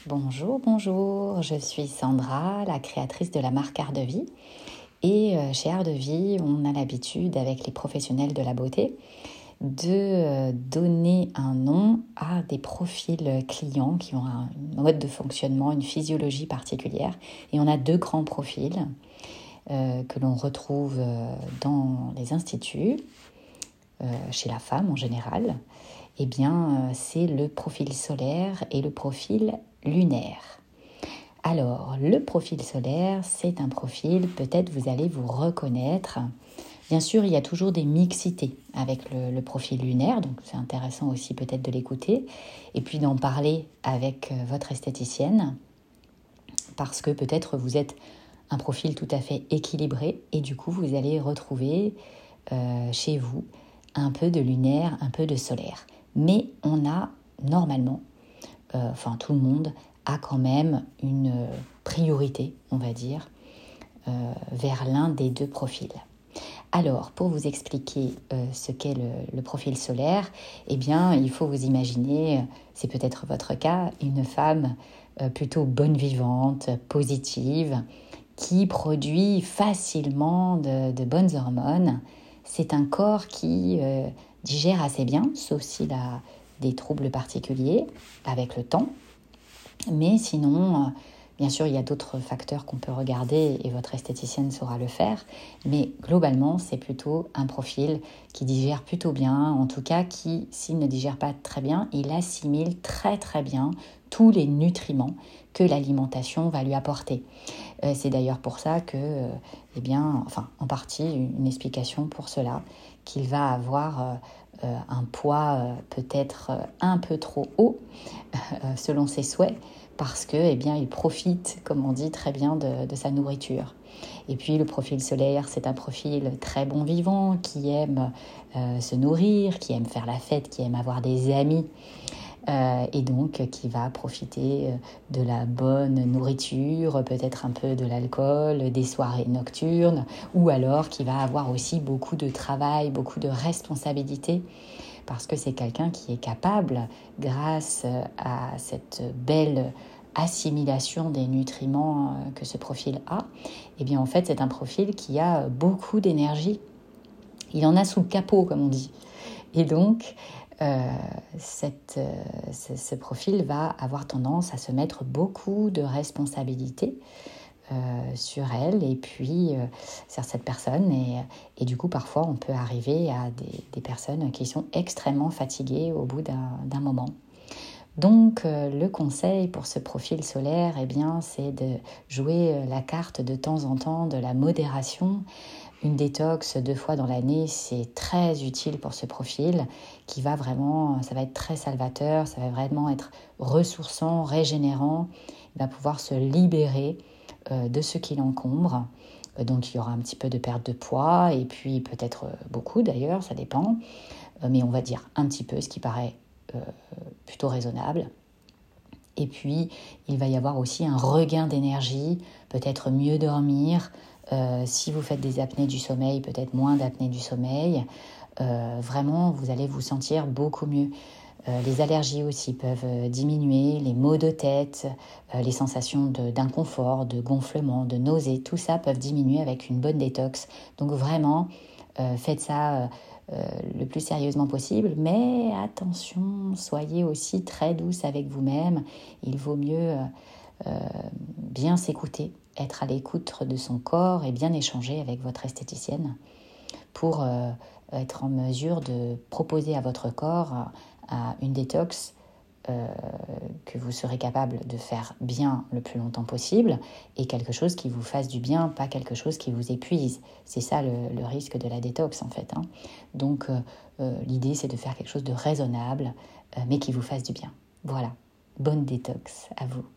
Bonjour, bonjour, je suis Sandra, la créatrice de la marque Art de Vie. Et chez Art de Vie, on a l'habitude, avec les professionnels de la beauté, de donner un nom à des profils clients qui ont un mode de fonctionnement, une physiologie particulière. Et on a deux grands profils que l'on retrouve dans les instituts, chez la femme en général. Eh bien, c'est le profil solaire et le profil lunaire. Alors, le profil solaire, c'est un profil, peut-être vous allez vous reconnaître. Bien sûr, il y a toujours des mixités avec le profil lunaire, donc c'est intéressant aussi peut-être de l'écouter, et puis d'en parler avec votre esthéticienne, parce que peut-être vous êtes un profil tout à fait équilibré, et du coup, vous allez retrouver chez vous un peu de lunaire, un peu de solaire. Mais on a normalement, tout le monde a quand même une priorité, on va dire, vers l'un des deux profils. Alors, pour vous expliquer ce qu'est le profil solaire, eh bien, il faut vous imaginer, c'est peut-être votre cas, une femme plutôt bonne vivante, positive, qui produit facilement de bonnes hormones. C'est un corps qui digère assez bien, sauf s'il a des troubles particuliers avec le temps. Mais sinon, bien sûr, il y a d'autres facteurs qu'on peut regarder et votre esthéticienne saura le faire. Mais globalement, c'est plutôt un profil qui digère plutôt bien. En tout cas, qui, s'il ne digère pas très bien, il assimile très très bien tous les nutriments que l'alimentation va lui apporter. C'est d'ailleurs pour ça que, en partie, une explication pour cela, qu'il va avoir un poids peut-être un peu trop haut selon ses souhaits, parce que, il profite, comme on dit, très bien de sa nourriture. Et puis le profil solaire, c'est un profil très bon vivant, qui aime se nourrir, qui aime faire la fête, qui aime avoir des amis, et donc qui va profiter de la bonne nourriture, peut-être un peu de l'alcool, des soirées nocturnes, ou alors qui va avoir aussi beaucoup de travail, beaucoup de responsabilités, parce que c'est quelqu'un qui est capable, grâce à cette belle assimilation des nutriments que ce profil a, en fait c'est un profil qui a beaucoup d'énergie. Il en a sous le capot, comme on dit. Et donc, ce profil va avoir tendance à se mettre beaucoup de responsabilités sur elle et puis sur cette personne. Et du coup, parfois, on peut arriver à des personnes qui sont extrêmement fatiguées au bout d'un moment. Donc, le conseil pour ce profil solaire, c'est de jouer la carte de temps en temps de la modération. Une détox 2 fois dans l'année, c'est très utile pour ce profil qui va vraiment, ça va être très salvateur, ça va vraiment être ressourçant, régénérant. Il va pouvoir se libérer de ce qui l'encombre. Donc il y aura un petit peu de perte de poids et puis peut-être beaucoup d'ailleurs, ça dépend. Mais on va dire un petit peu, ce qui paraît plutôt raisonnable. Et puis, il va y avoir aussi un regain d'énergie, peut-être mieux dormir. Si vous faites des apnées du sommeil, peut-être moins d'apnées du sommeil. Vraiment, vous allez vous sentir beaucoup mieux. Les allergies aussi peuvent diminuer, les maux de tête, les sensations d'inconfort, de gonflement, de nausée, tout ça peut diminuer avec une bonne détox. Donc vraiment, faites ça le plus sérieusement possible, mais attention, soyez aussi très douce avec vous-même. Il vaut mieux bien s'écouter, être à l'écoute de son corps et bien échanger avec votre esthéticienne pour être en mesure de proposer à votre corps une détox que vous serez capable de faire bien le plus longtemps possible et quelque chose qui vous fasse du bien, pas quelque chose qui vous épuise. C'est ça le risque de la détox en fait. Donc l'idée c'est de faire quelque chose de raisonnable mais qui vous fasse du bien. Voilà, bonne détox à vous.